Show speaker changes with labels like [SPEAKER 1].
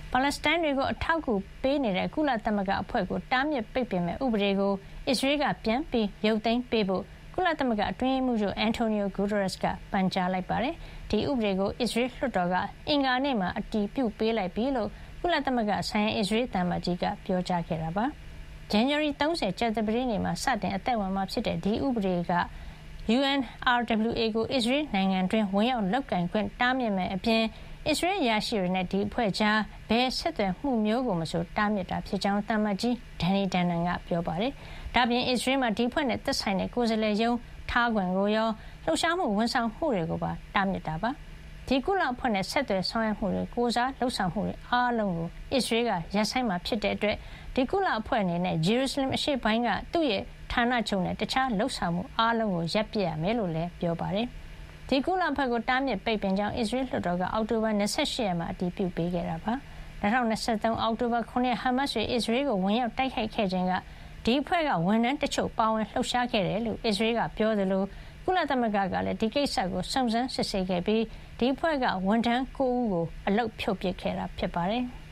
[SPEAKER 1] ပါလက်စတိုင်းတွေကိုအထောက်အကူပေးနေတဲ့ကုလသမဂ္ဂအဖွဲ့ကိုတားမြစ်ပိတ်ပင်မဲ့ဥပဒေကိုအစ္စရေးကပြန်ပြီးရုပ်သိမ်းပေးဖို့ကုလသမဂ္ဂအတွင်းရေးမှူးချုပ်အန်တိုနီယိုဂူတာရက်စ်ကပန်ကြားလိုက်ပါတယ်။ဒီဥပဒေကိုအစ္စရေးလွှတ်တော်ကအင်္ဂါနေ့မှာအတည်ပြုပေးလိုက်ပြီလို့ကုလသမဂ္ဂဆိုင်ရာအစ္စရေးသံအမတ်ကြီးကပြောကြားခဲ့တာပါ။ ဇန်နဝါရီ30ကြာသပတေးနေ့မှာစတင်အသက်ဝင်မှာဖြစ်တဲ့ဒီဥပဒေက UNRWA ကိုအစ္စရေးနိုင်ငံတွင်းဝင်ရောက်လုပ်ကိုင်ခွင့်တားမြစ်မဲ့အပြင်အစ္စရေးအရာရှိတွေနဲ့ဒီအဖွဲ့ကြားဘယ်ဆက်သွယ်မှုမျိုးကိုမဆိုတားမြစ်တာဖြစ်ကြောင်းသံအမတ်ကြီးဒန်နီဒန်နန်ကပြောပါတယ်။ဒါ့အပြင်အစ္စရေးမှာဒီအဖွဲ့နဲ့သက်ဆိုင်တဲ့ကိုယ်စားလှယ်ရုံးထားခွင့်ကိုရောလှုပ်ရှားမှုဝန်ဆောင်မှုတွေကိုပါတားမြစ်တာပါ။ဒီကုလအဖွဲ့နဲ့ဆက်သွယ်ဆောင်ရွက်မှုတွေကိုယ်စားလှုပ်ဆောင်မှုတွေအားလုံးကိုအစ္စရေးကရပ်ဆိုင်းမှာဖြစ်တဲ့အတွက်ဒီကုလအဖွဲ့အနေနဲ့ဂျေရုဆလင်အရှေ့ပိုင်းကသူ့ရဲ့ဌာနချုပ်နဲ့တခြားလှုပ်ဆောင်မှုအားလုံးကိုရပ်ပစ်ရမယ်လို့လည်းပြောပါတယ်။ဒီကုလအဖွဲ့ကိုတားမြစ်ပိတ်ပင်ကြောင်းအစ္စရေးလွှတ်တော်ကအောက်တိုဘာ28ရက်မှာအတည်ပြုပေးခဲ့တာပါ။2023အောက်တိုဘာ9ရက်ဟာမတ်စ်တွေအစ္စရေးကိုဝင်ရောက်တိုက်ခိုက်ခဲ့ခြင်းကဒီအဖွဲ့ကဝန်ထမ်းတချို့ပါဝင်လှုပ်ရှားခဲ့တယ်လို့အစ္စရေးကပြောသလိုကုလသမဂ္ဂကလည်းဒီကိစ္စကိုစုံစမ်းစစ်ဆေးခဲ့ပြီးဒီအဖွဲ့ကဝန်ထမ်း9ဦးကိုအလုပ်ဖြုတ်ပစ်ခဲ့တာဖြစ်ပါတယ်။